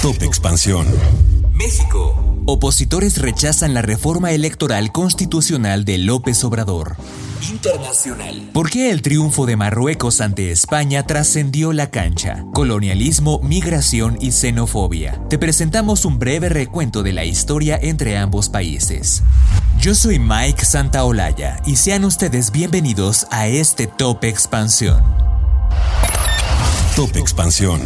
Top Expansión. México. Opositores rechazan la reforma electoral constitucional de López Obrador. Internacional. ¿Por qué el triunfo de Marruecos ante España trascendió la cancha? Colonialismo, migración y xenofobia. Te presentamos un breve recuento de la historia entre ambos países. Yo soy Mike Santaolalla y sean ustedes bienvenidos a este Top Expansión. Top Expansión.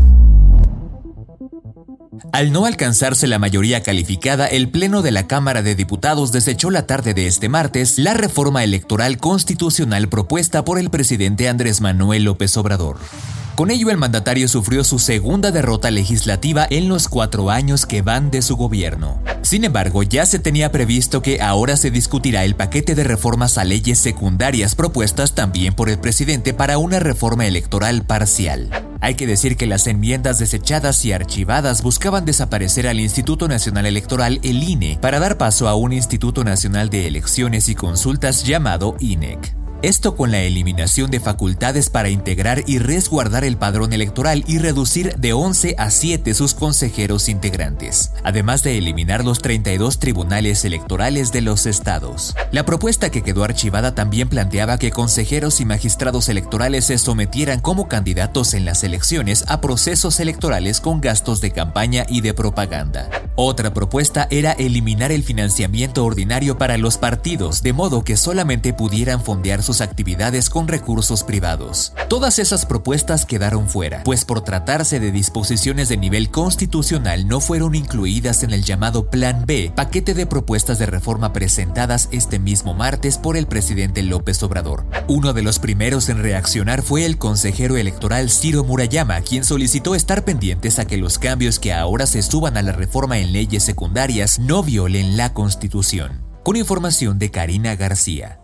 Al no alcanzarse la mayoría calificada, el Pleno de la Cámara de Diputados desechó la tarde de este martes la reforma electoral constitucional propuesta por el presidente Andrés Manuel López Obrador. Con ello, el mandatario sufrió su segunda derrota legislativa en los 4 años que van de su gobierno. Sin embargo, ya se tenía previsto que ahora se discutirá el paquete de reformas a leyes secundarias propuestas también por el presidente para una reforma electoral parcial. Hay que decir que las enmiendas desechadas y archivadas buscaban desaparecer al Instituto Nacional Electoral, el INE, para dar paso a un Instituto Nacional de Elecciones y Consultas llamado INEC. Esto con la eliminación de facultades para integrar y resguardar el padrón electoral y reducir de 11 a 7 sus consejeros integrantes, además de eliminar los 32 tribunales electorales de los estados. La propuesta que quedó archivada también planteaba que consejeros y magistrados electorales se sometieran como candidatos en las elecciones a procesos electorales con gastos de campaña y de propaganda. Otra propuesta era eliminar el financiamiento ordinario para los partidos, de modo que solamente pudieran fondear sus actividades con recursos privados. Todas esas propuestas quedaron fuera, pues por tratarse de disposiciones de nivel constitucional no fueron incluidas en el llamado Plan B, paquete de propuestas de reforma presentadas este mismo martes por el presidente López Obrador. Uno de los primeros en reaccionar fue el consejero electoral Ciro Murayama, quien solicitó estar pendientes a que los cambios que ahora se suban a la reforma en leyes secundarias no violen la Constitución. Con información de Karina García.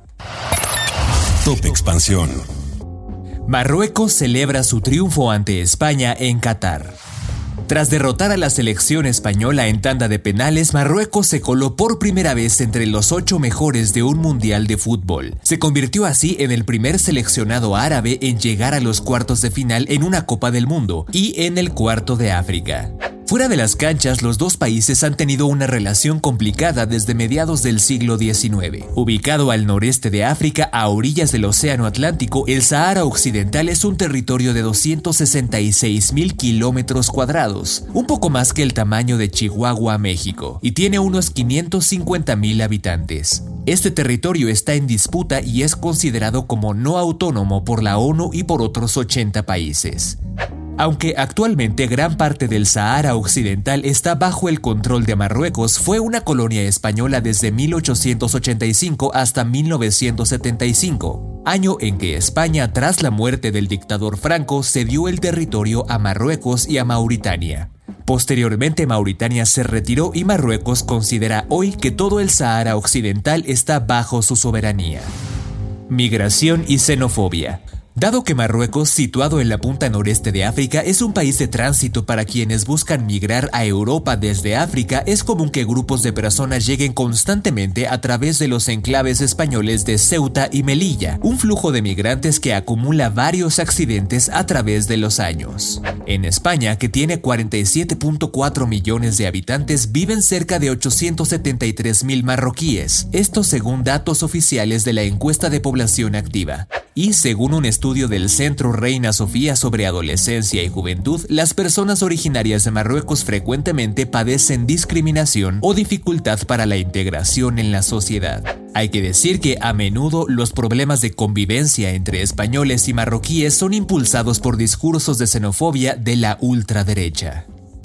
Top Expansión. Marruecos celebra su triunfo ante España en Qatar. Tras derrotar a la selección española en tanda de penales, Marruecos se coló por primera vez entre los 8 mejores de un mundial de fútbol. Se convirtió así en el primer seleccionado árabe en llegar a los cuartos de final en una Copa del Mundo y en el cuarto de África. Fuera de las canchas, los dos países han tenido una relación complicada desde mediados del siglo XIX. Ubicado al noreste de África, a orillas del Océano Atlántico, el Sahara Occidental es un territorio de 266,000 kilómetros cuadrados, un poco más que el tamaño de Chihuahua, México, y tiene unos 550,000 habitantes. Este territorio está en disputa y es considerado como no autónomo por la ONU y por otros 80 países. Aunque actualmente gran parte del Sahara Occidental está bajo el control de Marruecos, fue una colonia española desde 1885 hasta 1975, año en que España, tras la muerte del dictador Franco, cedió el territorio a Marruecos y a Mauritania. Posteriormente, Mauritania se retiró y Marruecos considera hoy que todo el Sahara Occidental está bajo su soberanía. Migración y xenofobia. Dado que Marruecos, situado en la punta noreste de África, es un país de tránsito para quienes buscan migrar a Europa desde África, es común que grupos de personas lleguen constantemente a través de los enclaves españoles de Ceuta y Melilla, un flujo de migrantes que acumula varios accidentes a través de los años. En España, que tiene 47.4 millones de habitantes, viven cerca de 873,000 marroquíes, esto según datos oficiales de la encuesta de población activa. Y según un estudio del Centro Reina Sofía sobre adolescencia y juventud, las personas originarias de Marruecos frecuentemente padecen discriminación o dificultad para la integración en la sociedad. Hay que decir que a menudo los problemas de convivencia entre españoles y marroquíes son impulsados por discursos de xenofobia de la ultraderecha.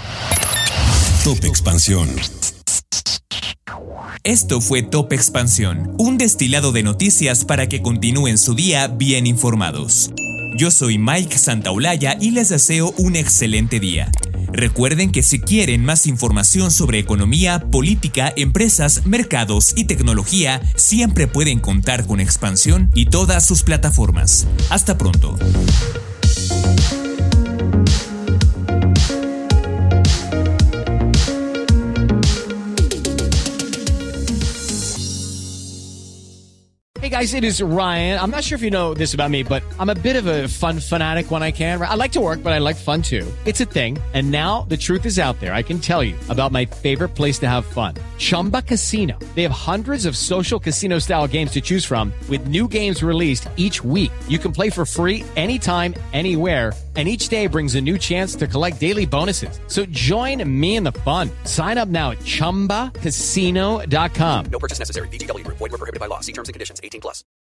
Top Expansión. Esto fue Top Expansión, un destilado de noticias para que continúen su día bien informados. Yo soy Mike Santaolalla y les deseo un excelente día. Recuerden que si quieren más información sobre economía, política, empresas, mercados y tecnología, siempre pueden contar con Expansión y todas sus plataformas. Hasta pronto. Hey guys, it is Ryan. I'm not sure if you know this about me, but I'm a bit of a fun fanatic when I can. I like to work, but I like fun too. It's a thing. And now the truth is out there. I can tell you about my favorite place to have fun. Chumba Casino. They have hundreds of social casino style games to choose from with new games released each week. You can play for free anytime, anywhere. And each day brings a new chance to collect daily bonuses. So join me in the fun. Sign up now at ChumbaCasino.com. No purchase necessary. VGW Group. Void where prohibited by law. See terms and conditions. 18+.